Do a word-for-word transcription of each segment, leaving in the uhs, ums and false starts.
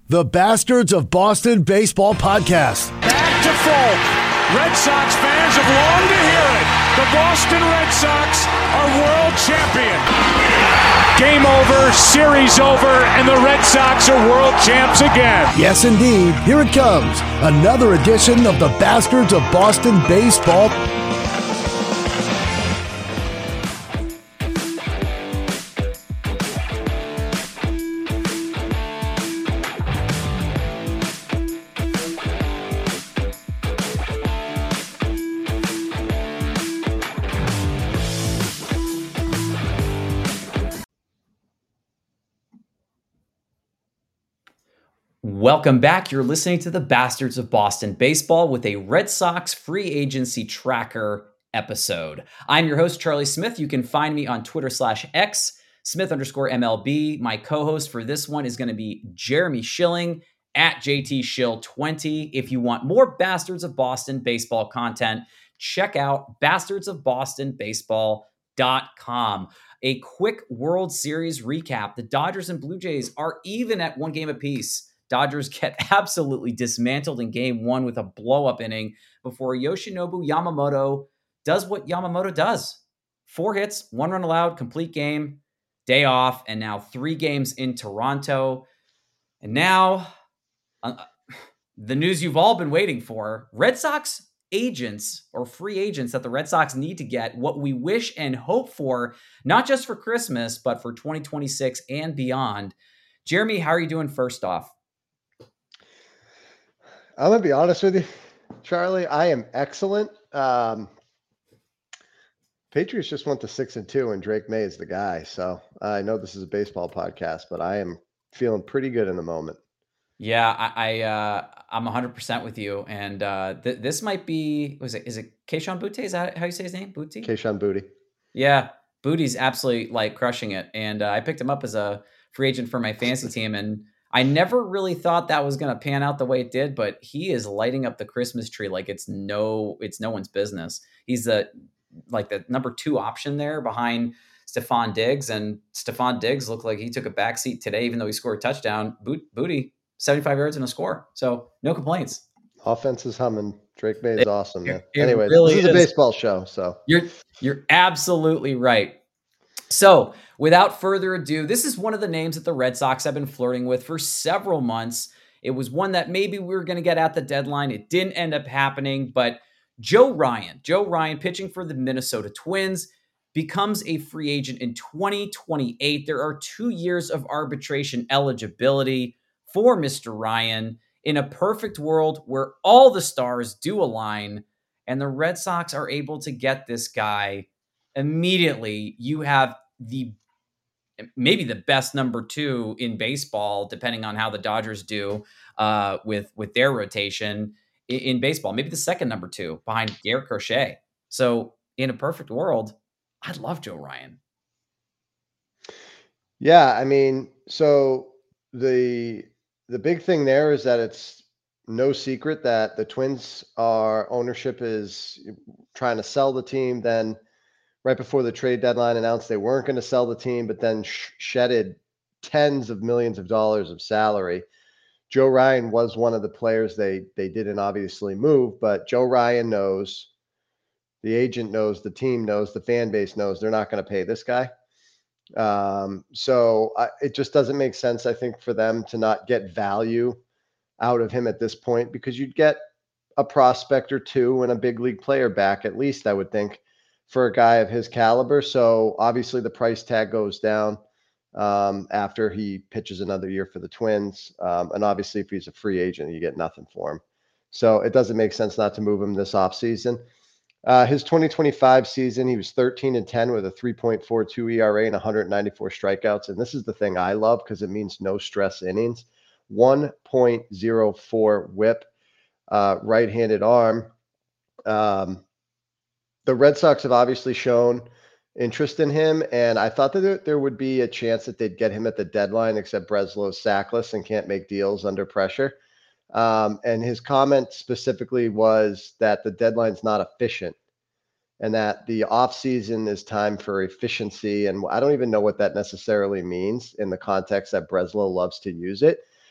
The Bastards of Boston Baseball Podcast. Back to Folk. Red Sox fans have longed to hear it. The Boston Red Sox are world champion. Game over, series over, and the Red Sox are world champs again. Yes, indeed. Here it comes. Another edition of the Bastards of Boston Baseball. Welcome back. You're listening to the Bastards of Boston Baseball with a Red Sox free agency tracker episode. I'm your host, Charlie Smith. You can find me on Twitter slash X, Smith underscore M L B. My co-host for this one is going to be Jeremy Schilling at J T Schill twenty. If you want more Bastards of Boston baseball content, check out bastards of boston baseball dot com. A quick World Series recap. The Dodgers and Blue Jays are even at one game apiece. Dodgers get absolutely dismantled in game one with a blow-up inning before Yoshinobu Yamamoto does what Yamamoto does. Four hits, one run allowed, complete game, day off, and now three games in Toronto. And now, uh, the news you've all been waiting for. Red Sox agents or free agents that the Red Sox need to get, what we wish and hope for, not just for Christmas, but for twenty twenty-six and beyond. Jeremy, how are you doing first off? I'm going to be honest with you, Charlie. I am excellent. Um, Patriots just went to six and two, and Drake May is the guy. So I know this is a baseball podcast, but I am feeling pretty good in the moment. Yeah, I, I uh, I'm one hundred percent with you, and uh, th- this might be was it is it Keishon Butte? Is that how you say his name? Butte? Keishon Butte. Yeah, Butte's absolutely like crushing it, and uh, I picked him up as a free agent for my fantasy team, and I never really thought that was going to pan out the way it did, but he is lighting up the Christmas tree like it's no, it's no one's business. He's the like the number two option there behind Stephon Diggs, and Stephon Diggs looked like he took a backseat today, even though he scored a touchdown. Boot, Booty, seventy-five yards and a score, so no complaints. Offense is humming. Drake May is it, awesome, man. It Anyways, really this is, is a baseball show, so you're you're absolutely right. So, without further ado, this is one of the names that the Red Sox have been flirting with for several months. It was one that maybe we were going to get at the deadline. It didn't end up happening, but Joe Ryan, Joe Ryan pitching for the Minnesota Twins, becomes a free agent in twenty twenty-eight. There are two years of arbitration eligibility for Mister Ryan in a perfect world where all the stars do align and the Red Sox are able to get this guy immediately. You have the maybe the best number two in baseball, depending on how the Dodgers do uh, with with their rotation in, in baseball. Maybe the second number two behind Garrett Crochet. So in a perfect world, I'd love Joe Ryan. Yeah, I mean, so the the big thing there is that it's no secret that the Twins are ownership is trying to sell the team. Then right before the trade deadline announced they weren't going to sell the team, but then sh- shedded tens of millions of dollars of salary. Joe Ryan was one of the players they they didn't obviously move, but Joe Ryan knows, the agent knows, the team knows, the fan base knows they're not going to pay this guy. Um, so I, it just doesn't make sense, I think, for them to not get value out of him at this point, because you'd get a prospect or two and a big league player back, at least, I would think, for a guy of his caliber. So obviously the price tag goes down um, after he pitches another year for the Twins. Um, and obviously if he's a free agent, you get nothing for him. So it doesn't make sense not to move him this offseason. Uh, his twenty twenty-five season, he was thirteen and ten with a three point four two E R A and one hundred ninety-four strikeouts. And this is the thing I love because it means no stress innings. one point oh four whip, uh, right-handed arm. Um, the Red Sox have obviously shown interest in him, and I thought that there, there would be a chance that they'd get him at the deadline, except Breslow's sackless and can't make deals under pressure. Um, and his comment specifically was that the deadline's not efficient and that the offseason is time for efficiency. And I don't even know what that necessarily means in the context that Breslow loves to use it.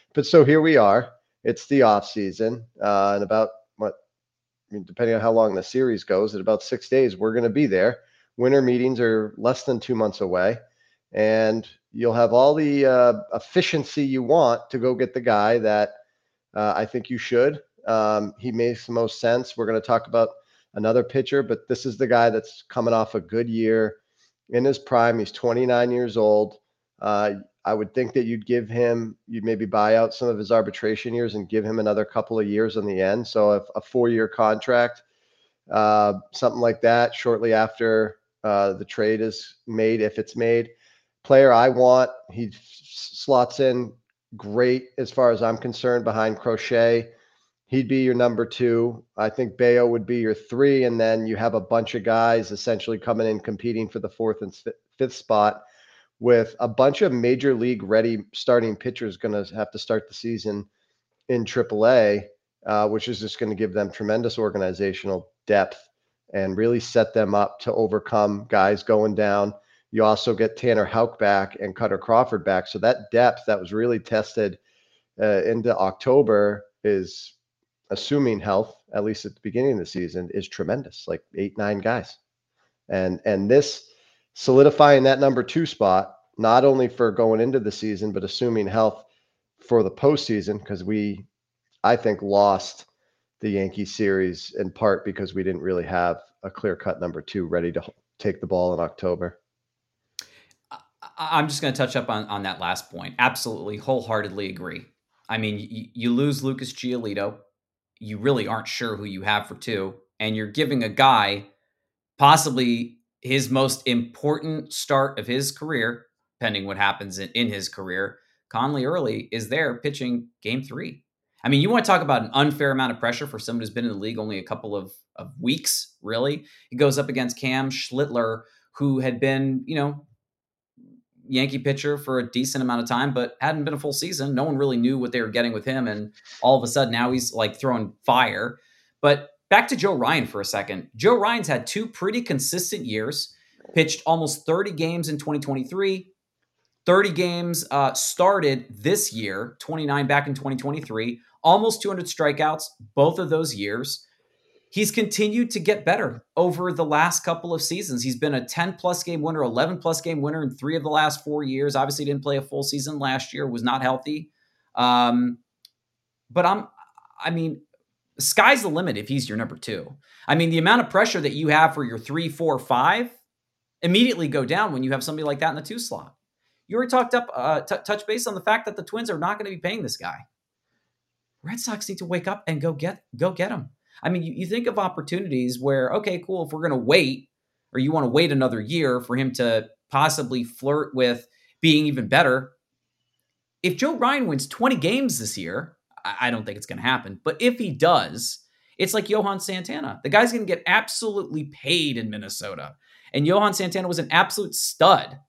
but so here we are. It's the off season, uh, and about what, I mean, depending on how long the series goes, in about six days, we're going to be there. Winter meetings are less than two months away, and you'll have all the uh, efficiency you want to go get the guy that uh, I think you should. Um, he makes the most sense. We're going to talk about another pitcher, but this is the guy that's coming off a good year in his prime. He's twenty-nine years old. Uh, I would think that you'd give him, you'd maybe buy out some of his arbitration years and give him another couple of years on the end. So if a four-year contract, uh, something like that, shortly after uh, the trade is made, if it's made. Player I want, he slots in great as far as I'm concerned behind Crochet. He'd be your number two. I think Bayo would be your three. And then you have a bunch of guys essentially coming in competing for the fourth and fifth spot with a bunch of major league ready starting pitchers going to have to start the season in triple A, uh, which is just going to give them tremendous organizational depth and really set them up to overcome guys going down. You also get Tanner Houck back and Cutter Crawford back. So that depth that was really tested uh, into October is, assuming health, at least at the beginning of the season, is tremendous, like eight, nine guys. And and this solidifying that number two spot, not only for going into the season, but assuming health for the postseason, because we, I think, lost the Yankee series in part because we didn't really have a clear-cut number two ready to take the ball in October. I'm just going to touch up on, on that last point. Absolutely, wholeheartedly agree. I mean, you, you lose Lucas Giolito. You really aren't sure who you have for two. And you're giving a guy possibly his most important start of his career, pending what happens in, in his career. Conley Early is there pitching game three. I mean, you want to talk about an unfair amount of pressure for someone who's been in the league only a couple of, of weeks, really. He goes up against Cam Schlittler, who had been, you know, Yankee pitcher for a decent amount of time, but hadn't been a full season. No one really knew what they were getting with him. And all of a sudden now he's like throwing fire. But back to Joe Ryan for a second. Joe Ryan's had two pretty consistent years, pitched almost thirty games in twenty twenty-three, thirty games uh, started this year, twenty-nine back in twenty twenty-three, almost two hundred strikeouts both of those years. He's continued to get better over the last couple of seasons. He's been a ten-plus game winner, eleven-plus game winner in three of the last four years. Obviously didn't play a full season last year, was not healthy. Um, but I'm, I mean, sky's the limit if he's your number two. I mean, the amount of pressure that you have for your three, four, five immediately go down when you have somebody like that in the two slot. You already talked up, uh, t- touch base on the fact that the Twins are not going to be paying this guy. Red Sox need to wake up and go get, go get him. I mean, you, you think of opportunities where, okay, cool, if we're going to wait, or you want to wait another year for him to possibly flirt with being even better. If Joe Ryan wins twenty games this year, I, I don't think it's going to happen. But if he does, it's like Johan Santana. The guy's going to get absolutely paid in Minnesota. And Johan Santana was an absolute stud.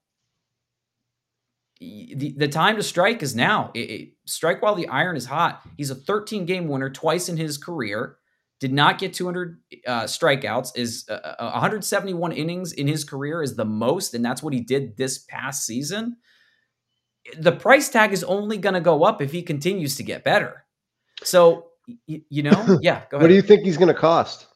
The, the time to strike is now. It, it, strike while the iron is hot. He's a thirteen-game winner twice in his career. Did not get two hundred uh, strikeouts, is uh, one hundred seventy-one innings in his career is the most, and that's what he did this past season. The price tag is only going to go up if he continues to get better. So, y- you know, yeah, go ahead. What do you think he's going to cost?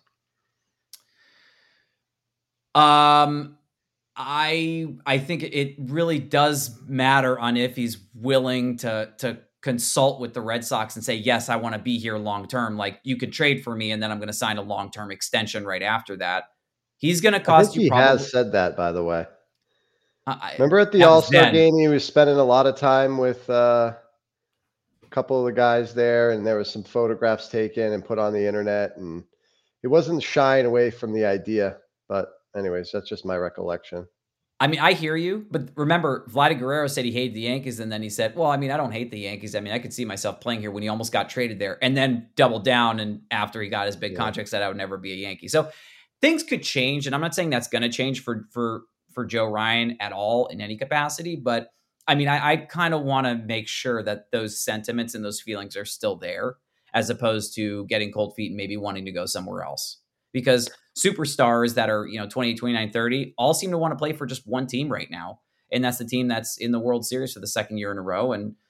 Um, I I think it really does matter on if he's willing to to consult with the Red Sox and say, yes, I want to be here long-term. Like, you could trade for me and then I'm going to sign a long-term extension right after that. He's going to cost I think you he probably. has said that, by the way. I, Remember at the All-Star game, he was spending a lot of time with uh, a couple of the guys there, and there was some photographs taken and put on the internet, and he wasn't shying away from the idea. But anyways, that's just my recollection. I mean, I hear you, but remember, Vladdy Guerrero said he hated the Yankees, and then he said, well, I mean, I don't hate the Yankees. I mean, I could see myself playing here when he almost got traded there, and then doubled down, and after he got his big yeah. contract, said I would never be a Yankee. So things could change, and I'm not saying that's going to change for for for Joe Ryan at all in any capacity, but I mean, I, I kind of want to make sure that those sentiments and those feelings are still there, as opposed to getting cold feet and maybe wanting to go somewhere else. Because superstars that are, you know, twenty, twenty-nine, thirty all seem to want to play for just one team right now. And that's the team that's in the World Series for the second year in a row. And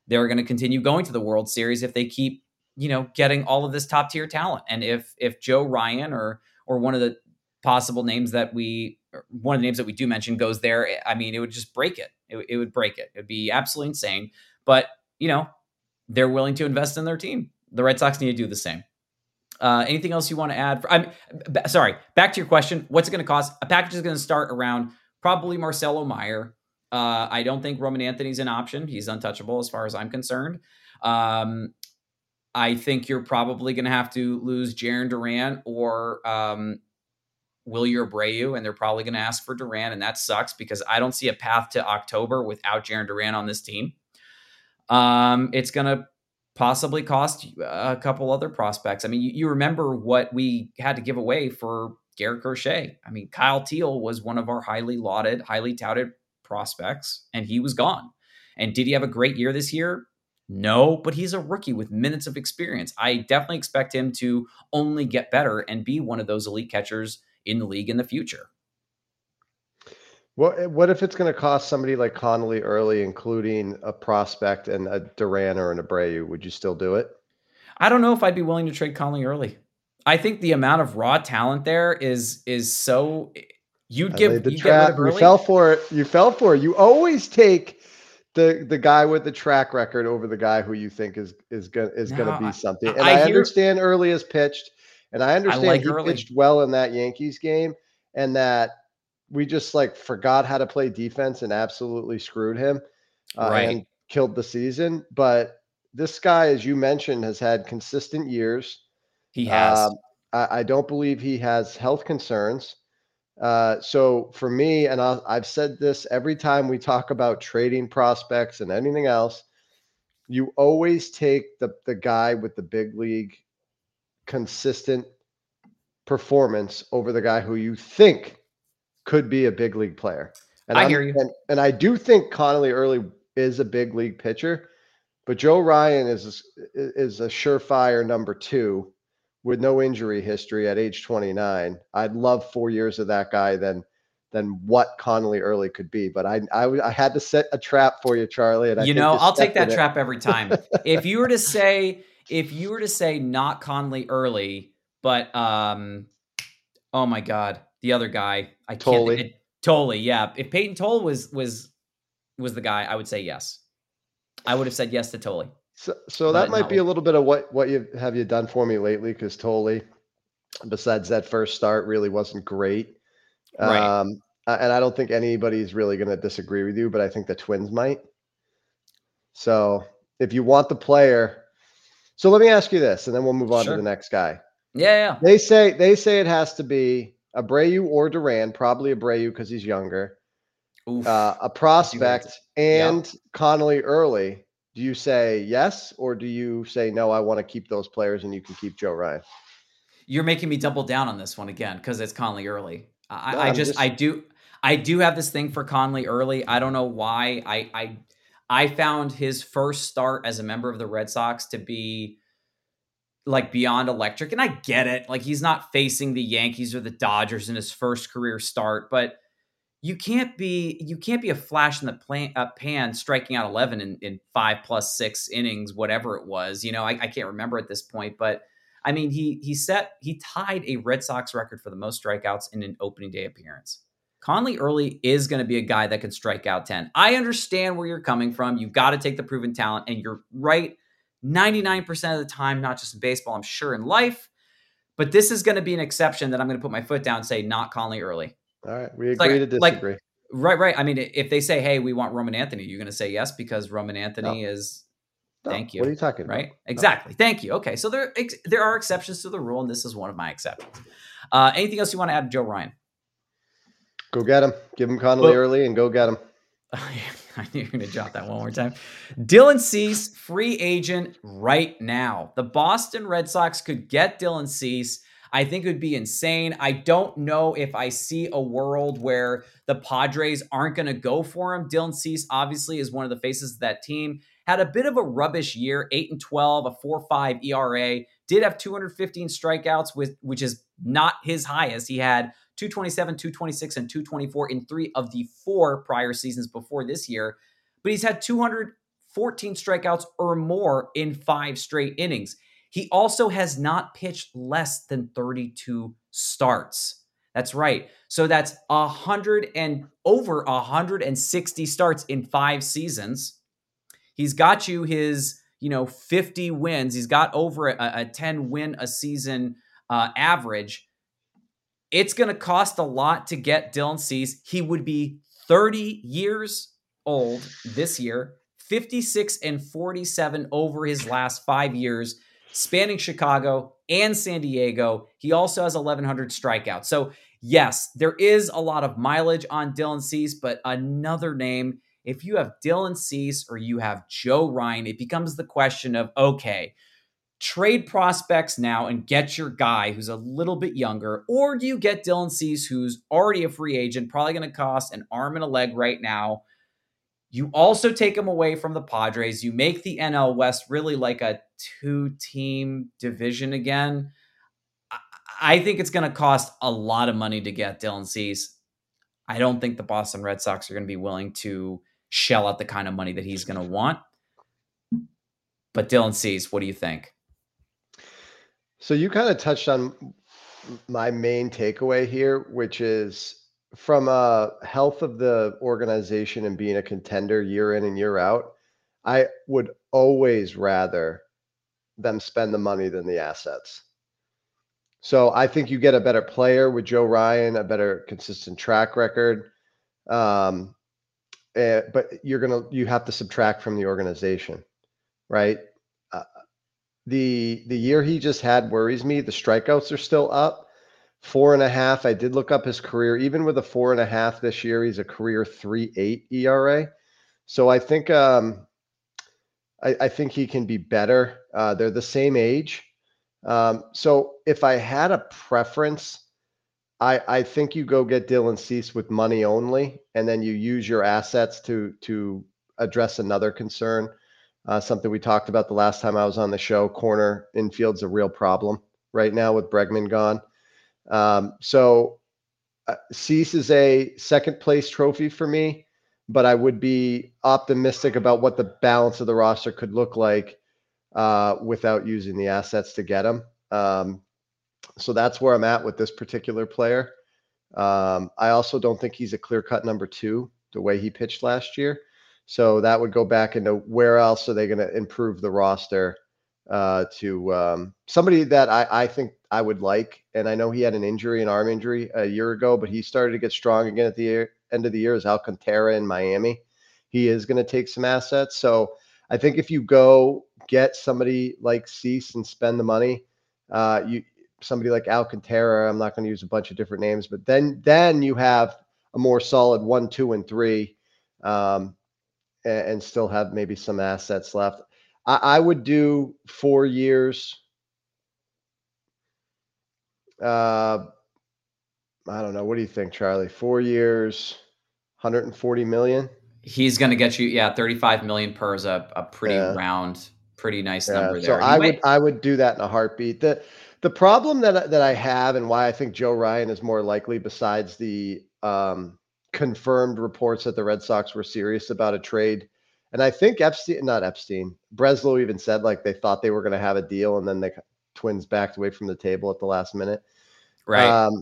they're going to continue going to the World Series if they keep, you know, getting all of this top tier talent. And if if Joe Ryan or or one of the possible names that we, one of the names that we do mention goes there, I mean, it would just break it. It, it would break it. It would be absolutely insane. But, you know, they're willing to invest in their team. The Red Sox need to do the same. Uh, anything else you want to add? For, I'm b- sorry. Back to your question. What's it going to cost? A package is going to start around probably Marcelo Meyer. Uh, I don't think Roman Anthony's an option. He's untouchable as far as I'm concerned. Um, I think you're probably going to have to lose Jarren Duran or um, Wilyer Abreu, and they're probably going to ask for Duran, and that sucks because I don't see a path to October without Jarren Duran on this team. Um, it's going to possibly cost a couple other prospects. I mean, you, you remember what we had to give away for Garrett Crochet. I mean, Kyle Teal was one of our highly lauded, highly touted prospects, and he was gone. And did he have a great year this year? No, but he's a rookie with minutes of experience. I definitely expect him to only get better and be one of those elite catchers in the league in the future. What what if it's going to cost somebody like Connolly early, including a prospect and a Duran or an Abreu? Would you still do it? I don't know if I'd be willing to trade Connolly early. I think the amount of raw talent there is is so. You'd I give laid the you trap. get rid of You early. fell for it. You fell for it. You always take the the guy with the track record over the guy who you think is is going is No, going to I- be something. And I I, hear- understand early is pitched, and I understand like he early. pitched well in that Yankees game, and that we just like forgot how to play defense and absolutely screwed him uh, Right. and killed the season. But this guy, as you mentioned, has had consistent years. He has. Um, I, I don't believe he has health concerns. Uh, so for me, and I'll, I've said this every time we talk about trading prospects and anything else, you always take the the guy with the big league consistent performance over the guy who you think could be a big league player. And I I'm- hear you. And, and I do think Connolly early is a big league pitcher, but Joe Ryan is is a surefire number two with no injury history at age twenty-nine. I'd love four years of that guy than than what Connolly early could be. But I I, I had to set a trap for you, Charlie. And I You think know, I'll take stepped that in it. trap every time. If you were to say, if you were to say not Conley early, but um, oh my God, the other guy, I can't. Tolley. It, Tolley, yeah. If Peyton Toll was was was the guy, I would say yes. I would have said yes to Tolley. So, so But that might no. be a little bit of what what you have you done for me lately, because Tolley, besides that first start, really wasn't great. Right. Um, a- and I don't think anybody's really going to disagree with you, but I think the Twins might. So if you want the player, so let me ask you this, and then we'll move on Sure. to the next guy. Yeah, yeah. They say they say it has to be Abreu or Duran, probably Abreu because he's younger, Oof. uh, a prospect, Yeah. and Connolly early. Do you say yes, or do you say no? I want to keep those players, and you can keep Joe Ryan. You're making me double down on this one again because it's Conley early. I, No, I I'm just, just- I do, I do have this thing for Conley early. I don't know why. I, I, I found his first start as a member of the Red Sox to be like beyond electric, and I get it. Like he's not facing the Yankees or the Dodgers in his first career start, but you can't be, you can't be a flash in the plan, uh, pan striking out eleven in, in five plus six innings, whatever it was. You know, I, I can't remember at this point, but. I mean, he he set he tied a Red Sox record for the most strikeouts in an opening day appearance. Conley early is going to be a guy that can strike out ten. I understand where you're coming from. You've got to take the proven talent, and you're right ninety-nine percent of the time, not just in baseball, I'm sure in life. But this is going to be an exception that I'm going to put my foot down and say not Conley early. All right, we It's agree like- to like- disagree. Right, right. I mean, if they say, hey, we want Roman Anthony, you're going to say yes because Roman Anthony is... No, Thank you. What are you talking about? Right? Exactly. Thank you. Okay. So there, ex- there are exceptions to the rule, and this is one of my exceptions. Uh, anything else you want to add to Joe Ryan? Go get him. Give him Connolly Well- early and go get him. I knew you were going to drop that one more time. Dylan Cease, free agent right now. The Boston Red Sox could get Dylan Cease. I think it would be insane. I don't know if I see a world where the Padres aren't going to go for him. Dylan Cease obviously is one of the faces of that team. Had a bit of a rubbish year, eight and twelve, a four point five E R A. Did have two hundred fifteen strikeouts, with which is not his highest. He had two twenty-seven, two twenty-six, and two twenty-four in three of the four prior seasons before this year. But he's had two hundred fourteen strikeouts or more in five straight innings. He also has not pitched less than thirty-two starts. That's right. So that's a hundred and over one hundred sixty starts in five seasons. He's got you his, you know, fifty wins. He's got over a, a ten win a season uh, average. It's going to cost a lot to get Dylan Cease. He would be thirty years old this year, fifty-six and forty-seven over his last five years, spanning Chicago and San Diego. He also has eleven hundred strikeouts. So yes, there is a lot of mileage on Dylan Cease, but another name, if you have Dylan Cease or you have Joe Ryan, it becomes the question of, okay, trade prospects now and get your guy who's a little bit younger, or do you get Dylan Cease, who's already a free agent, probably going to cost an arm and a leg right now? You also take him away from the Padres. You make the N L West really like a two-team division again. I think it's going to cost a lot of money to get Dylan Cease. I don't think the Boston Red Sox are going to be willing to shell out the kind of money that he's going to want. But Dylan Cease, what do you think? So you kind of touched on my main takeaway here, which is from a health of the organization and being a contender year in and year out, I would always rather them spend the money than the assets. So I think you get a better player with Joe Ryan, a better consistent track record. Um, eh, but you're going to, you have to subtract from the organization, right? Uh, the, the year he just had worries me. The strikeouts are still up. Four and a half. I did look up his career. Even with a four and a half this year, he's a career three eight E R A. So I think um, I, I think he can be better. Uh, they're the same age. Um, so if I had a preference, I, I think you go get Dylan Cease with money only, and then you use your assets to to address another concern. Uh, something we talked about the last time I was on the show. Corner infield's a real problem right now with Bregman gone. Um, so uh, Cease is a second place trophy for me, but I would be optimistic about what the balance of the roster could look like uh, without using the assets to get him. Um, so that's where I'm at with this particular player. Um, I also don't think he's a clear-cut number two, the way he pitched last year. So that would go back into where else are they going to improve the roster uh, to um, somebody that I, I think I would like. And I know he had an injury, an arm injury a year ago, but he started to get strong again at the year, end of the year is Alcantara in Miami. He is going to take some assets. So I think if you go get somebody like Cease and spend the money, uh, you somebody like Alcantara, I'm not going to use a bunch of different names, but then then you have a more solid one, two, and three, um, and, and still have maybe some assets left. I, I would do four years. Uh, I don't know. What do you think, Charlie? Four years, one hundred forty million. He's going to get you, yeah, thirty-five million per is a, a pretty yeah. round, pretty nice yeah. number there. So I would, I would do that in a heartbeat. The, the problem that, that I have and why I think Joe Ryan is more likely, besides the um, confirmed reports that the Red Sox were serious about a trade. And I think Epstein, not Epstein, Breslow even said like they thought they were going to have a deal, and then the Twins backed away from the table at the last minute. Right. Um,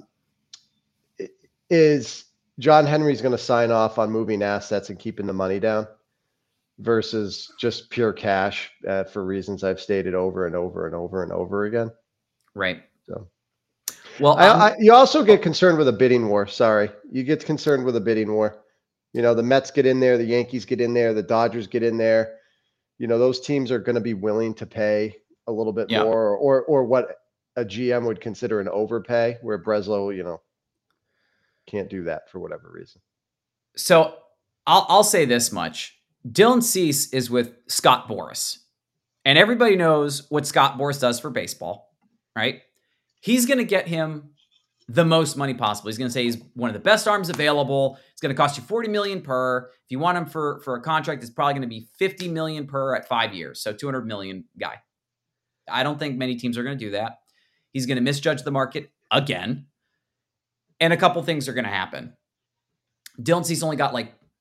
is John Henry's going to sign off on moving assets and keeping the money down versus just pure cash uh, for reasons I've stated over and over and over and over again. Right. So, well, I, I, you also get concerned with a bidding war. Sorry. You get concerned with a bidding war. You know, the Mets get in there, the Yankees get in there, the Dodgers get in there. You know, those teams are going to be willing to pay a little bit yeah. more, or, or, or what a G M would consider an overpay, where Breslow, you know, can't do that for whatever reason. So I'll I'll say this much. Dylan Cease is with Scott Boras. And everybody knows what Scott Boras does for baseball, right? He's going to get him the most money possible. He's going to say he's one of the best arms available. It's going to cost you forty million per. If you want him for, for a contract, it's probably going to be fifty million per at five years. So two hundred million guy. I don't think many teams are going to do that. He's going to misjudge the market again. And a couple things are going to happen. Dylan Cease only got like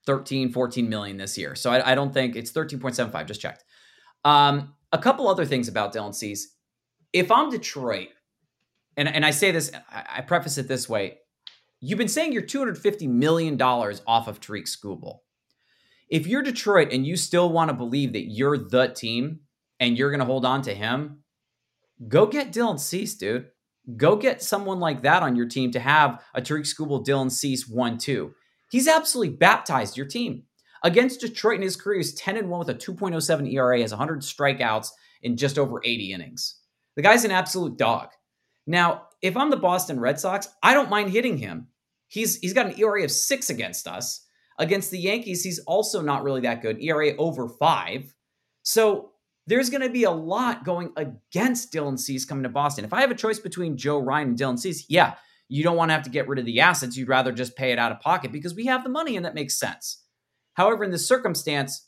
thirteen, fourteen million this year. So I, I don't think it's thirteen point seven five. Just checked. Um, a couple other things about Dylan Cease. If I'm Detroit, and, and I say this, I, I preface it this way. You've been saying you're two hundred fifty million dollars off of Tariq Skubal. If you're Detroit and you still want to believe that you're the team and you're going to hold on to him, go get Dylan Cease, dude. Go get someone like that on your team to have a Tariq Skubal, Dylan Cease one two. He's absolutely baptized your team. Against Detroit in his career, he's ten and one with a two point oh seven E R A, has one hundred strikeouts in just over eighty innings. The guy's an absolute dog. Now, if I'm the Boston Red Sox, I don't mind hitting him. He's He's got an E R A of six against us. Against the Yankees, he's also not really that good. E R A over five. So there's going to be a lot going against Dylan Cease coming to Boston. If I have a choice between Joe Ryan and Dylan Cease, yeah, you don't want to have to get rid of the assets. You'd rather just pay it out of pocket because we have the money and that makes sense. However, in this circumstance,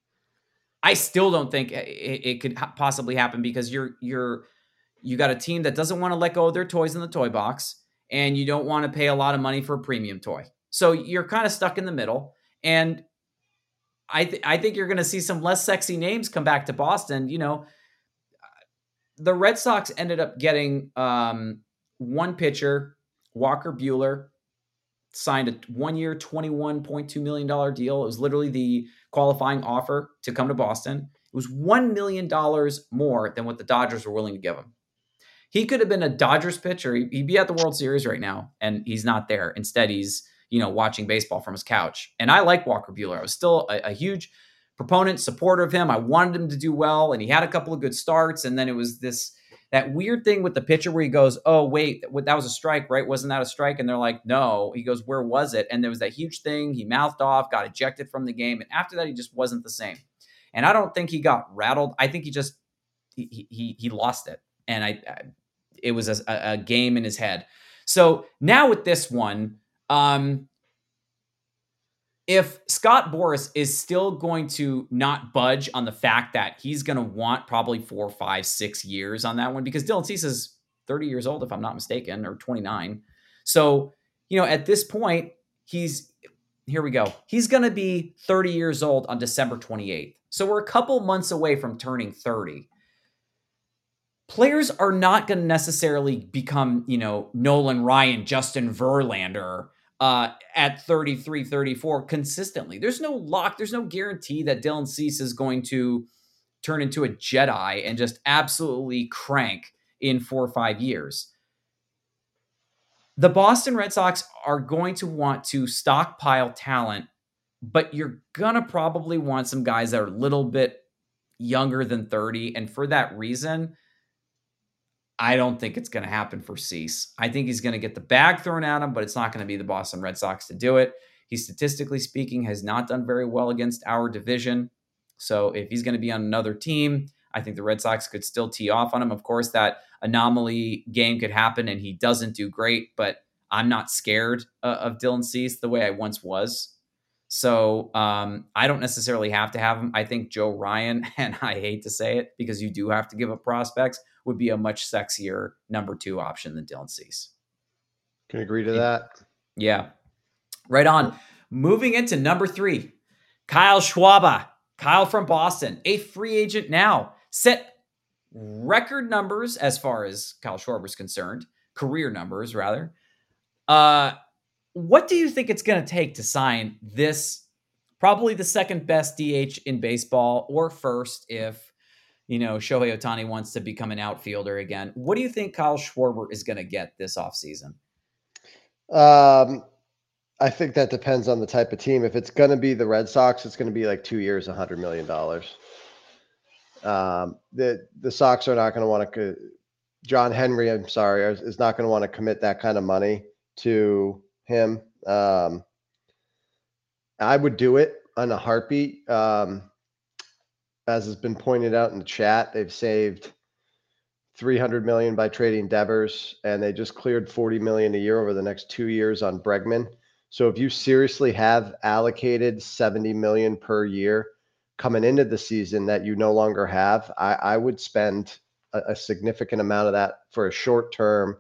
I still don't think it, it could ha- possibly happen because you're you're you got a team that doesn't want to let go of their toys in the toy box, and you don't want to pay a lot of money for a premium toy. So you're kind of stuck in the middle. And I th- I think you're going to see some less sexy names come back to Boston. You know, the Red Sox ended up getting um, one pitcher, Walker Buehler, signed a one-year, twenty-one point two million dollars deal. It was literally the qualifying offer to come to Boston. It was one million dollars more than what the Dodgers were willing to give him. He could have been a Dodgers pitcher. He'd be at the World Series right now, and he's not there. Instead, he's, you know, watching baseball from his couch. And I like Walker Buehler. I was still a, a huge proponent, supporter of him. I wanted him to do well, and he had a couple of good starts. And then it was this that weird thing with the pitcher where he goes, oh, wait, that was a strike, right? Wasn't that a strike? And they're like, no. He goes, where was it? And there was that huge thing. He mouthed off, got ejected from the game. And after that, he just wasn't the same. And I don't think he got rattled. I think he just, he he, he lost it. And I, I it was a, a game in his head. So now with this one, um, if Scott Boras is still going to not budge on the fact that he's going to want probably four, five, six years on that one, because Dylan Cease is thirty years old, if I'm not mistaken, or twenty-nine. So, you know, at this point, he's, here we go. He's going to be thirty years old on December twenty-eighth. So we're a couple months away from turning thirty. Players are not going to necessarily become, you know, Nolan Ryan, Justin Verlander, uh, at thirty-three, thirty-four consistently. There's no lock. There's no guarantee that Dylan Cease is going to turn into a Jedi and just absolutely crank in four or five years. The Boston Red Sox are going to want to stockpile talent, but you're going to probably want some guys that are a little bit younger than thirty. And for that reason, I don't think it's going to happen for Cease. I think he's going to get the bag thrown at him, but it's not going to be the Boston Red Sox to do it. He, statistically speaking, has not done very well against our division. So if he's going to be on another team, I think the Red Sox could still tee off on him. Of course, that anomaly game could happen and he doesn't do great, but I'm not scared uh, of Dylan Cease the way I once was. So um, I don't necessarily have to have him. I think Joe Ryan, and I hate to say it because you do have to give up prospects, would be a much sexier number two option than Dylan Cease. Can agree to that. Yeah. Right on. Moving into number three, Kyle Schwarber. Kyle from Boston, a free agent now. Set record numbers as far as Kyle Schwarber is concerned. Career numbers, rather. Uh, what do you think it's going to take to sign this, probably the second best D H in baseball, or first if, you know, Shohei Ohtani wants to become an outfielder again? What do you think Kyle Schwarber is going to get this offseason? Um, I think that depends on the type of team. If it's going to be the Red Sox, it's going to be like two years, one hundred million dollars. Um, the, the Sox are not going to want to, John Henry, I'm sorry, is not going to want to commit that kind of money to him. Um, I would do it on a heartbeat. Um, as has been pointed out in the chat, they've saved three hundred million dollars by trading Devers, and they just cleared forty million dollars a year over the next two years on Bregman. So if you seriously have allocated seventy million dollars per year coming into the season that you no longer have, I, I would spend a, a significant amount of that for a short-term,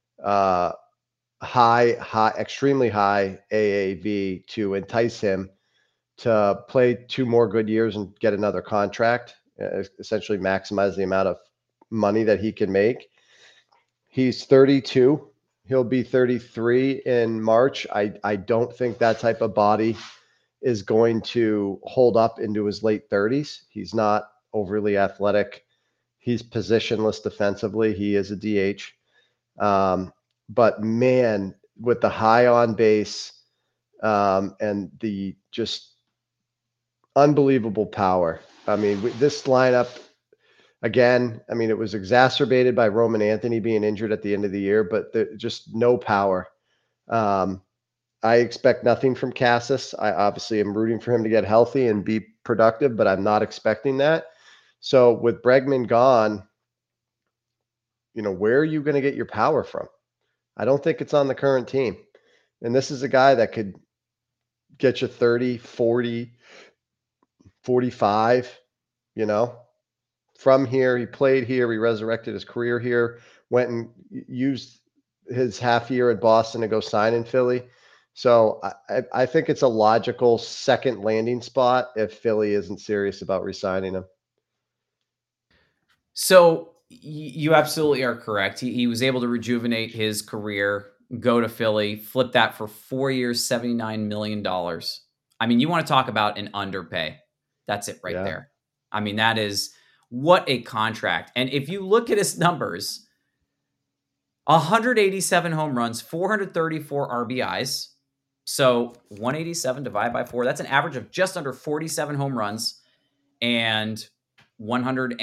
uh, high, high, extremely high A A V to entice him to play two more good years and get another contract, essentially maximize the amount of money that he can make. He's thirty-two. He'll be thirty-three in March. I, I don't think that type of body is going to hold up into his late thirties. He's not overly athletic. He's positionless defensively. He is a D H. Um, but man, with the high on base um, and the just unbelievable power. I mean, this lineup, again, I mean, it was exacerbated by Roman Anthony being injured at the end of the year, but the, just no power. Um, I expect nothing from Casas. I obviously am rooting for him to get healthy and be productive, but I'm not expecting that. So with Bregman gone, you know, where are you going to get your power from? I don't think it's on the current team. And this is a guy that could get you thirty, forty, forty-five, you know, from here. He played here. He resurrected his career here, went and used his half year at Boston to go sign in Philly. So I, I think it's a logical second landing spot if Philly isn't serious about re-signing him. So you absolutely are correct. He, he was able to rejuvenate his career, go to Philly, flip that for four years, seventy-nine million dollars. I mean, you want to talk about an underpay. That's it right yeah. there. I mean, that is what a contract. And if you look at his numbers, one hundred eighty-seven home runs, four hundred thirty-four R B Is. So one eighty-seven divided by four, that's an average of just under forty-seven home runs and one hundred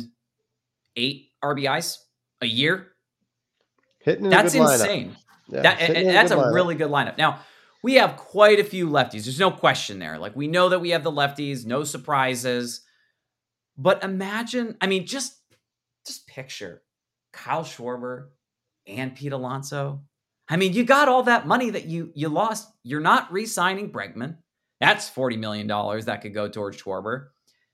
eight R B Is a year. Hitting that's a good insane. Lineup. Yeah, that, and, that's a, a lineup. really good lineup. Now, we have quite a few lefties. There's no question there. Like, we know that we have the lefties, no surprises. But imagine, I mean, just, just picture Kyle Schwarber and Pete Alonso. I mean, you got all that money that you you lost. You're not re-signing Bregman. That's forty million dollars that could go towards Schwarber.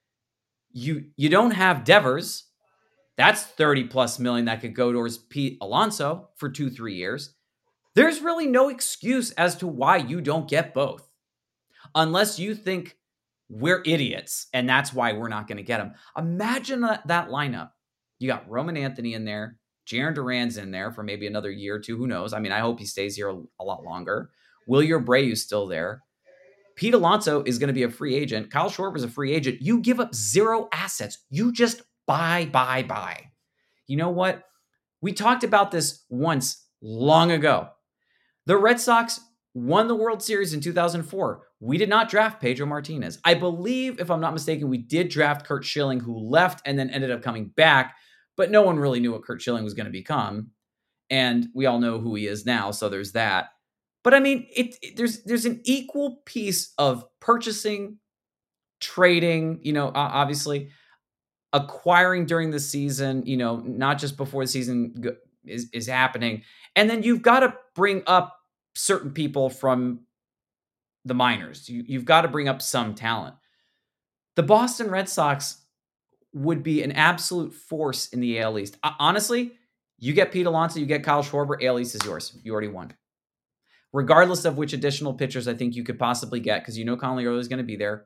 You you don't have Devers. That's thirty plus million that could go towards Pete Alonso for two, three years. There's really no excuse as to why you don't get both. Unless you think we're idiots and that's why we're not going to get them. Imagine that, that lineup. You got Roman Anthony in there. Jarren Duran's in there for maybe another year or two. Who knows? I mean, I hope he stays here a, a lot longer. Wilyer Abreu's still there. Pete Alonso is going to be a free agent. Kyle Schwarber's a free agent. You give up zero assets. You just buy, buy, buy. You know what? We talked about this once long ago. The Red Sox won the World Series in two thousand four. We did not draft Pedro Martinez. I believe, if I'm not mistaken, we did draft Curt Schilling, who left and then ended up coming back. But no one really knew what Curt Schilling was going to become. And we all know who he is now, so there's that. But I mean, it, it, there's there's an equal piece of purchasing, trading, you know, obviously, acquiring during the season, you know, not just before the season go, is, is happening. And then you've got to bring up certain people from the minors. You, you've got to bring up some talent. The Boston Red Sox would be an absolute force in the A L East. Honestly, you get Pete Alonso, you get Kyle Schwarber, A L East is yours. You already won. Regardless of which additional pitchers I think you could possibly get, because you know Conley Early is going to be there.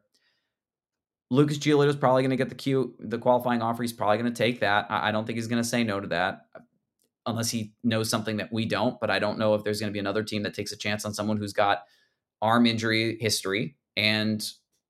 Lucas Giolito is probably going to get the Q, the qualifying offer. He's probably going to take that. I don't think he's going to say no to that, unless he knows something that we don't. But I don't know if there's going to be another team that takes a chance on someone who's got arm injury history and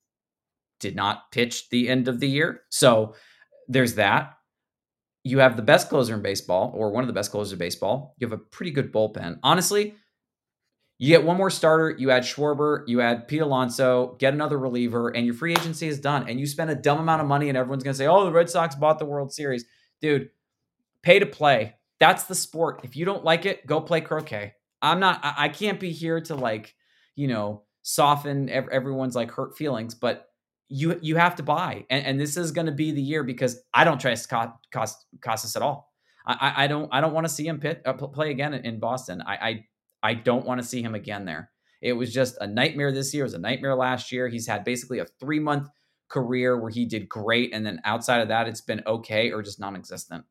did not pitch the end of the year. So there's that. You have the best closer in baseball, or one of the best closers in baseball. You have a pretty good bullpen. Honestly, you get one more starter, you add Schwarber, you add Pete Alonso, get another reliever, and your free agency is done. And you spend a dumb amount of money, and everyone's going to say, oh, the Red Sox bought the World Series. Dude, pay to play. That's the sport. If you don't like it, go play croquet. I'm not, I, I can't be here to, like, you know, soften ev- everyone's like hurt feelings, but you you have to buy. And, and this is going to be the year, because I don't trust Casas at all. I, I, I don't I don't want to see him pit, uh, play again in, in Boston. I, I I don't want to see him again there. It was just a nightmare this year. It was a nightmare last year. He's had basically a three-month career where he did great, and then outside of that, it's been okay or just non-existent.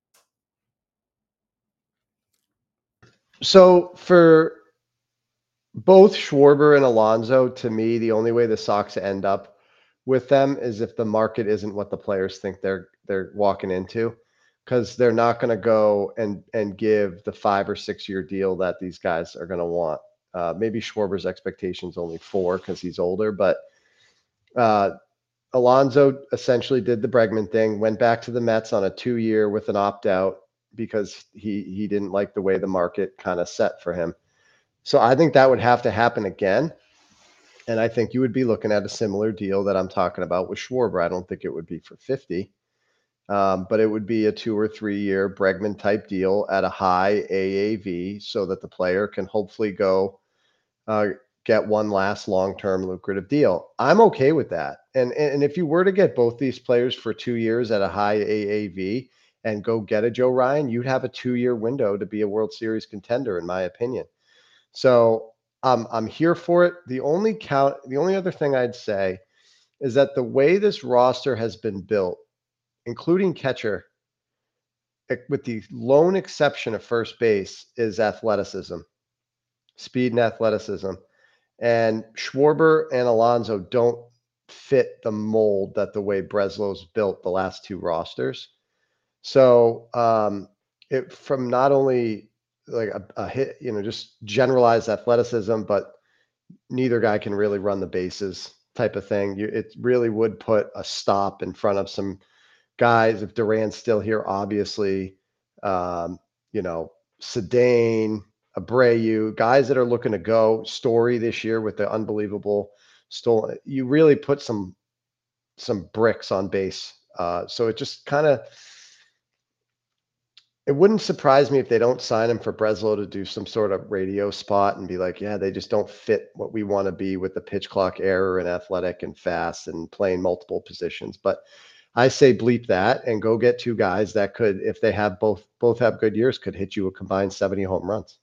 So for both Schwarber and Alonso, to me, the only way the Sox end up with them is if the market isn't what the players think they're they're walking into, because they're not going to go and and give the five or six year deal that these guys are going to want. Uh, maybe Schwarber's expectations only four because he's older, but uh, Alonso essentially did the Bregman thing, went back to the Mets on a two year with an opt out because he he didn't like the way the market kind of set for him. So I think that would have to happen again. And I think you would be looking at a similar deal that I'm talking about with Schwarber. I don't think it would be for fifty, um, but it would be a two or three year Bregman type deal at a high A A V so that the player can hopefully go uh, get one last long term lucrative deal. I'm okay with that. And, and if you were to get both these players for two years at a high A A V and go get a Joe Ryan, you'd have a two year window to be a World Series contender, in my opinion. So um, I'm here for it. The only count, the only other thing I'd say is that the way this roster has been built, including catcher, with the lone exception of first base, is athleticism, speed and athleticism. And Schwarber and Alonso don't fit the mold that the way Breslow's built the last two rosters. So um, it from not only like a, a hit, you know, just generalized athleticism, but neither guy can really run the bases type of thing. You, it really would put a stop in front of some guys. If Duran's still here, obviously, um, you know, Sedane, Abreu, guys that are looking to go. Story this year with the unbelievable stolen. You really put some some bricks on base. Uh, so it just kind of, it wouldn't surprise me if they don't sign him for Breslow to do some sort of radio spot and be like, yeah, they just don't fit what we want to be with the pitch clock error and athletic and fast and playing multiple positions. But I say bleep that and go get two guys that could, if they have both, both have good years, could hit you a combined seventy home runs.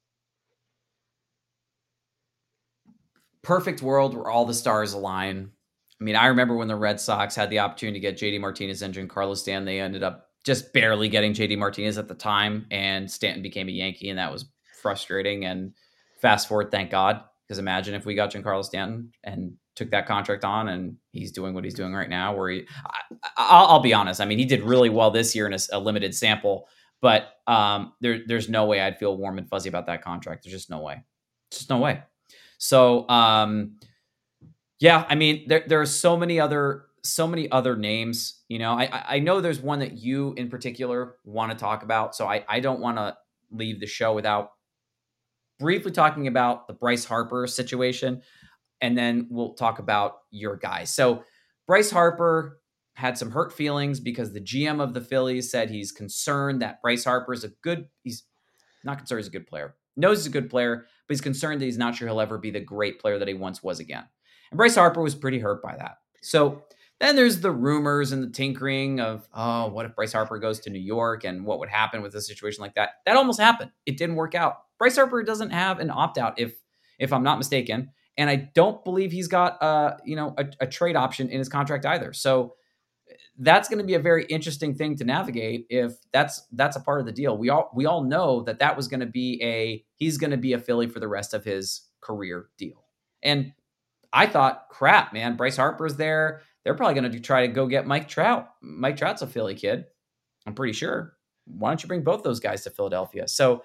Perfect world where all the stars align. I mean, I remember when the Red Sox had the opportunity to get J D Martinez and Giancarlo Stanton, they ended up just barely getting J D Martinez at the time, and Stanton became a Yankee, and that was frustrating. And fast forward, thank God, because imagine if we got Giancarlo Stanton and took that contract on, and he's doing what he's doing right now. Where he, I, I'll, I'll be honest, I mean, he did really well this year in a, a limited sample, but um, there, there's no way I'd feel warm and fuzzy about that contract. There's just no way. Just no way. So, um, yeah, I mean, there there are so many other so many other names. You know, I I know there's one that you in particular want to talk about. So I I don't want to leave the show without briefly talking about the Bryce Harper situation, and then we'll talk about your guy. So Bryce Harper had some hurt feelings because the G M of the Phillies said he's concerned that Bryce Harper is a good. He's not concerned he's a good player. Knows he's a good player, but he's concerned that he's not sure he'll ever be the great player that he once was again. And Bryce Harper was pretty hurt by that. So then there's the rumors and the tinkering of, oh, what if Bryce Harper goes to New York and what would happen with a situation like that? That almost happened. It didn't work out. Bryce Harper doesn't have an opt-out, if if I'm not mistaken. And I don't believe he's got uh, you know, a, a trade option in his contract either. So that's going to be a very interesting thing to navigate if that's that's a part of the deal. We all we all know that that was going to be a he's going to be a Philly for the rest of his career deal. And I thought, crap, man, Bryce Harper's there. They're probably going to try to go get Mike Trout. Mike Trout's a Philly kid, I'm pretty sure. Why don't you bring both those guys to Philadelphia? So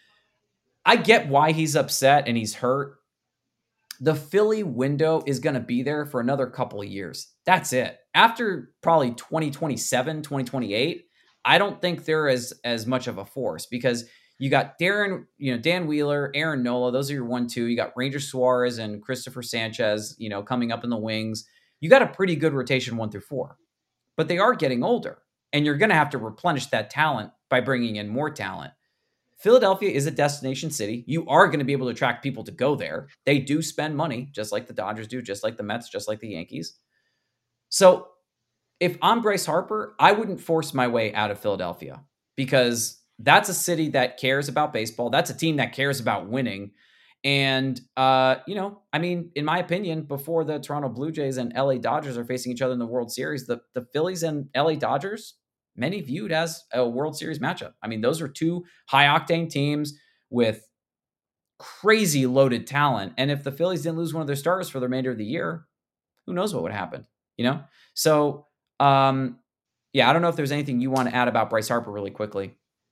I get why he's upset and he's hurt. The Philly window is going to be there for another couple of years. That's it. After probably twenty twenty-seven, twenty twenty-eight, I don't think they're as, as much of a force because you got Darren, you know, Dan Wheeler, Aaron Nola. Those are your one, two. You got Ranger Suarez and Christopher Sanchez, you know, coming up in the wings. You got a pretty good rotation one through four, but they are getting older and you're going to have to replenish that talent by bringing in more talent. Philadelphia is a destination city. You are going to be able to attract people to go there. They do spend money, just like the Dodgers do, just like the Mets, just like the Yankees. So if I'm Bryce Harper, I wouldn't force my way out of Philadelphia because that's a city that cares about baseball. That's a team that cares about winning. And, uh, you know, I mean, in my opinion, before the Toronto Blue Jays and L A Dodgers are facing each other in the World Series, the, the Phillies and L A Dodgers, many viewed as a World Series matchup. I mean, those are two high octane teams with crazy loaded talent. And if the Phillies didn't lose one of their starters for the remainder of the year, who knows what would happen, you know? So, um, yeah, I don't know if there's anything you want to add about Bryce Harper really quickly.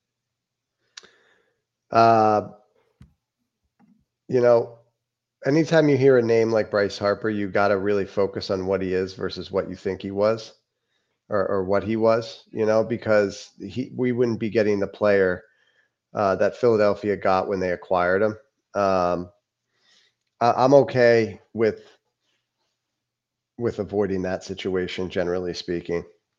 Uh, you know, anytime you hear a name like Bryce Harper, you got to really focus on what he is versus what you think he was or, or what he was, you know, because he, we wouldn't be getting the player uh, that Philadelphia got when they acquired him. Um, I, I'm okay with, with avoiding that situation, generally speaking.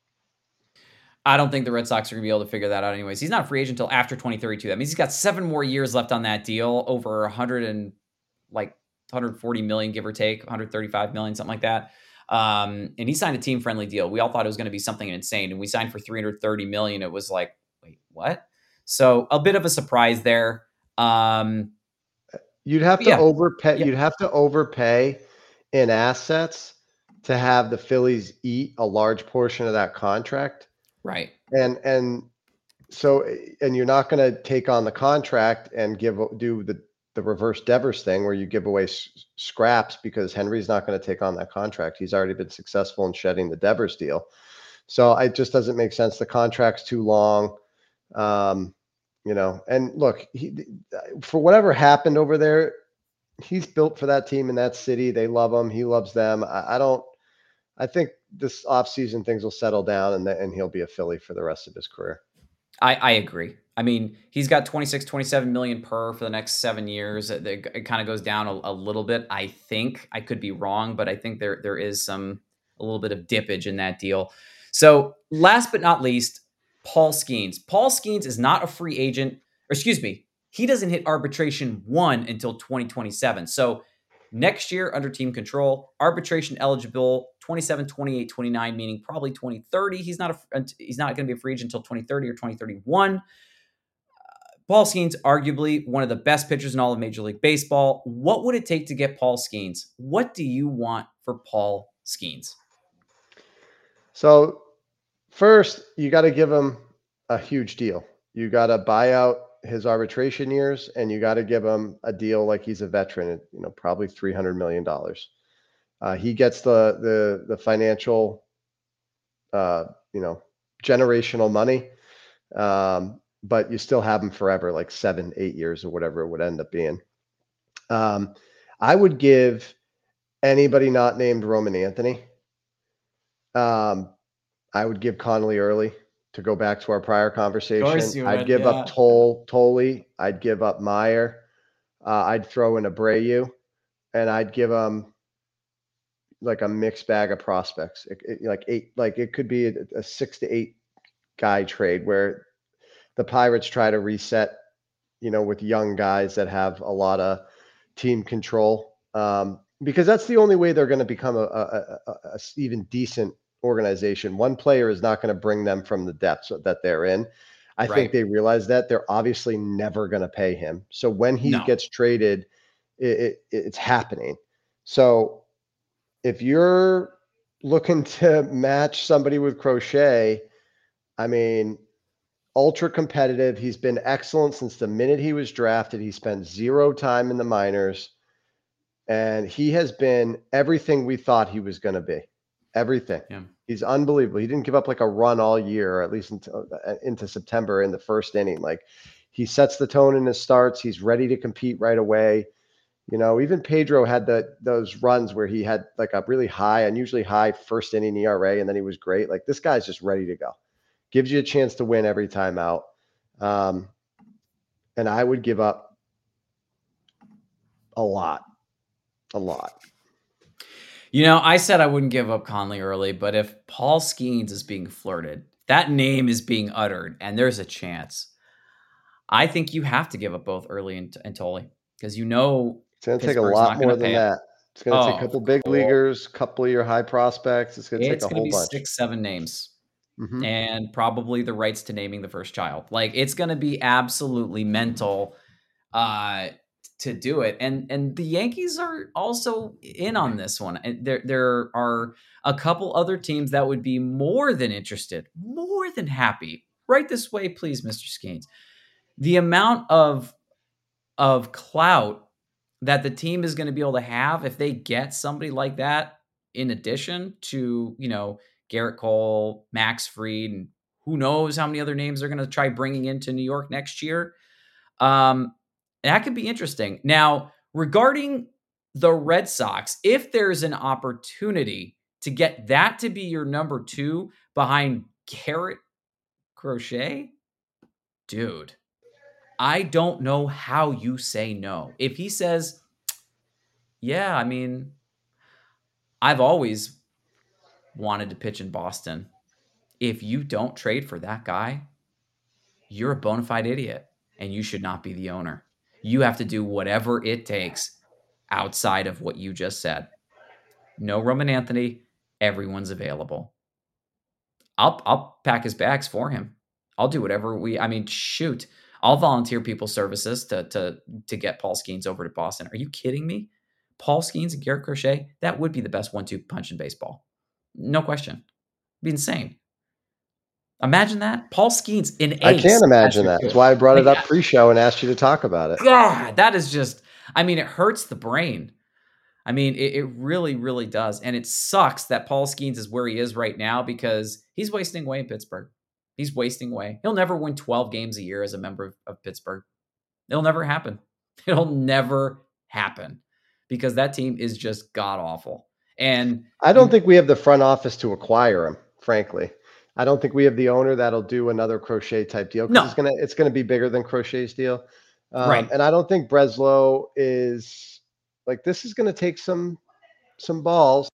I don't think the Red Sox are going to be able to figure that out anyways. He's not a free agent until after twenty thirty-two. That means he's got seven more years left on that deal, over one hundred and like one hundred forty million, give or take, one hundred thirty-five million, something like that. Um, and he signed a team friendly deal. We all thought it was going to be something insane. And we signed for three hundred thirty million. It was like, wait, what? So a bit of a surprise there. Um, you'd have to yeah. overpay. Yeah. You'd have to overpay in assets to have the Phillies eat a large portion of that contract. Right. And, and so, and you're not going to take on the contract and give, do the, the reverse Devers thing where you give away s- scraps because Henry's not going to take on that contract. He's already been successful in shedding the Devers deal. So it just doesn't make sense. The contract's too long. Um, you know, and look, he, for whatever happened over there, he's built for that team in that city. They love him. He loves them. I, I don't, I think this offseason things will settle down and then, and he'll be a Philly for the rest of his career. I, I agree. I mean, he's got twenty-six, twenty-seven million per for the next seven years. It, it kind of goes down a, a little bit. I think I could be wrong, but I think there, there is some, a little bit of dippage in that deal. So last but not least, Paul Skeens. Paul Skeens is not a free agent, or excuse me, he doesn't hit arbitration one until twenty twenty-seven. So next year under team control, arbitration eligible twenty-seven, twenty-eight, twenty-nine, meaning probably twenty thirty. He's not a, he's not going to be a free agent until twenty thirty or twenty thirty-one. Uh, Paul Skeens, arguably one of the best pitchers in all of Major League Baseball. What would it take to get Paul Skeens? What do you want for Paul Skeens? So first, you got to give him a huge deal. You got to buy out his arbitration years, and you got to give him a deal like he's a veteran at, you know, probably three hundred million dollars. Uh, he gets the, the, the financial, uh, you know, generational money. Um, but you still have him forever, like seven, eight years or whatever it would end up being. Um, I would give anybody not named Roman Anthony. Um, I would give Connolly early. To go back to our prior conversation, I'd would, give yeah. up Toll, Tolley. I'd give up Meyer. Uh, I'd throw in Abreu, and I'd give them like a mixed bag of prospects. It, it, like eight, like it could be a, a six to eight guy trade where the Pirates try to reset, you know, with young guys that have a lot of team control, um, because that's the only way they're going to become a, a, a, a even decent organization. One player is not going to bring them from the depths that they're in. I Right. think they realize that they're obviously never going to pay him. So when he No. gets traded, it, it, it's happening. So if you're looking to match somebody with Crochet, I mean, ultra competitive. He's been excellent since the minute he was drafted. He spent zero time in the minors, and he has been everything we thought he was going to be. Everything. Yeah. He's unbelievable. He didn't give up like a run all year, or at least into, uh, into September in the first inning. Like, he sets the tone in his starts. He's ready to compete right away. You know, even Pedro had the those runs where he had like a really high, unusually high first inning E R A, and then he was great. Like, this guy's just ready to go. Gives you a chance to win every time out. Um, and I would give up a lot, a lot. You know, I said I wouldn't give up Conley early, but if Paul Skeens is being flirted, that name is being uttered, and there's a chance, I think you have to give up both early and, and Tolley, because you know it's going to take a lot more than that. It's going to oh, take a couple big cool. leaguers, couple of your high prospects. It's going to take a whole bunch. It's going to be six, seven names. Mm-hmm. And probably the rights to naming the first child. Like, it's going to be absolutely mental uh, to do it. And and the Yankees are also in on this one. There, there are a couple other teams that would be more than interested, more than happy. Right this way, please, Mister Skeens. The amount of of clout that the team is going to be able to have if they get somebody like that in addition to, you know, Garrett Cole, Max Fried, and who knows how many other names they're going to try bringing into New York next year. Um, that could be interesting. Now, regarding the Red Sox, if there's an opportunity to get that to be your number two behind Garrett Crochet, dude, I don't know how you say no. If he says, yeah, I mean, I've always wanted to pitch in Boston. If you don't trade for that guy, you're a bona fide idiot and you should not be the owner. You have to do whatever it takes outside of what you just said. No Roman Anthony, everyone's available. I'll I'll pack his bags for him. I'll do whatever we, I mean, shoot. I'll volunteer people's services to to to get Paul Skeens over to Boston. Are you kidding me? Paul Skeens and Garrett Crochet, that would be the best one two punch in baseball. No question. It'd be insane. Imagine that. Paul Skeens in ace. I can't imagine that. That's why I brought it up pre-show and asked you to talk about it. God, that is just, I mean, it hurts the brain. I mean, it, it really, really does. And it sucks that Paul Skeens is where he is right now because he's wasting away in Pittsburgh. He's wasting away. He'll never win twelve games a year as a member of, of Pittsburgh. It'll never happen. It'll never happen because that team is just god awful. And I don't think we have the front office to acquire him, frankly. I don't think we have the owner that'll do another Crochet type deal. No. It's gonna it's gonna be bigger than Crochet's deal. Um, right. And I don't think Breslow is like, this is gonna take some some balls.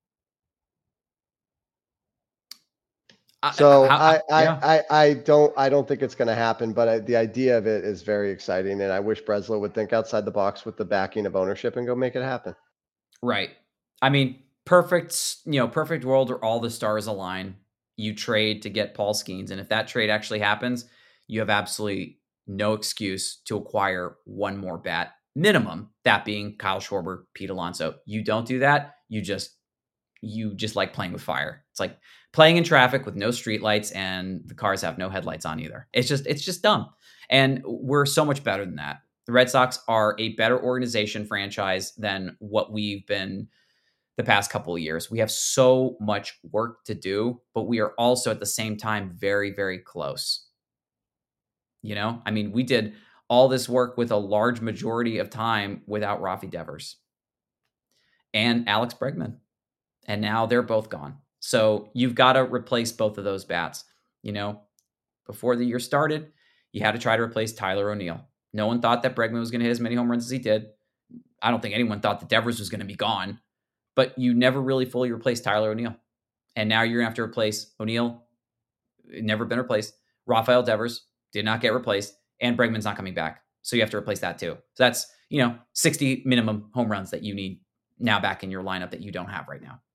So I, I, I, yeah. I, I don't I don't think it's going to happen, but I, the idea of it is very exciting, and I wish Breslow would think outside the box with the backing of ownership and go make it happen. Right. I mean, perfect, you know, perfect world where all the stars align. You trade to get Paul Skeens, and if that trade actually happens, you have absolutely no excuse to acquire one more bat minimum. That being Kyle Schwarber, Pete Alonso. You don't do that, you just you just like playing with fire. It's like playing in traffic with no streetlights and the cars have no headlights on either. It's just, it's just dumb. And we're so much better than that. The Red Sox are a better organization franchise than what we've been the past couple of years. We have so much work to do, but we are also at the same time very, very close. You know, I mean, we did all this work with a large majority of time without Rafi Devers and Alex Bregman. And now they're both gone. So you've got to replace both of those bats. You know, before the year started, you had to try to replace Tyler O'Neill. No one thought that Bregman was going to hit as many home runs as he did. I don't think anyone thought that Devers was going to be gone, but you never really fully replaced Tyler O'Neill. And now you're going to have to replace O'Neill. Never been replaced. Rafael Devers did not get replaced, and Bregman's not coming back. So you have to replace that too. So that's, you know, sixty minimum home runs that you need now back in your lineup that you don't have right now.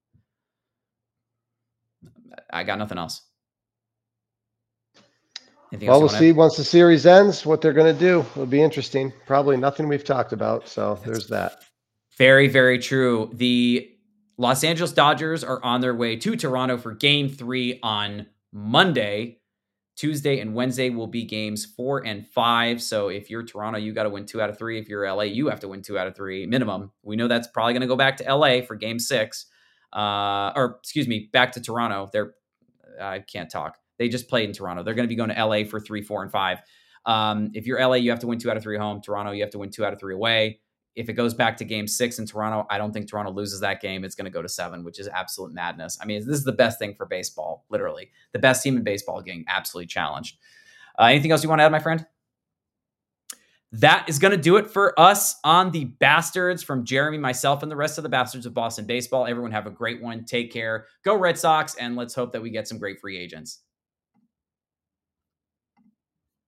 I got nothing else. Anything well, else we'll see add? Once the series ends what they're going to do. It'll be interesting. Probably nothing we've talked about. So That's there's that. Very, very true. The Los Angeles Dodgers are on their way to Toronto for game three on Monday. Tuesday and Wednesday will be games four and five. So if you're Toronto, you got to win two out of three. If you're L A, you have to win two out of three minimum. We know that's probably going to go back to L A for game six. Uh, or excuse me, back to Toronto. They're, I can't talk. They just played in Toronto. They're going to be going to L A for three, four, and five. Um, if you're L A, you have to win two out of three home. Toronto, you have to win two out of three away. If it goes back to game six in Toronto, I don't think Toronto loses that game. It's going to go to seven, which is absolute madness. I mean, this is the best thing for baseball, literally. The best team in baseball getting absolutely challenged. Uh, anything else you want to add, my friend? That is going to do it for us on the Bastards. From Jeremy, myself, and the rest of the Bastards of Boston Baseball. Everyone have a great one. Take care. Go Red Sox, and let's hope that we get some great free agents.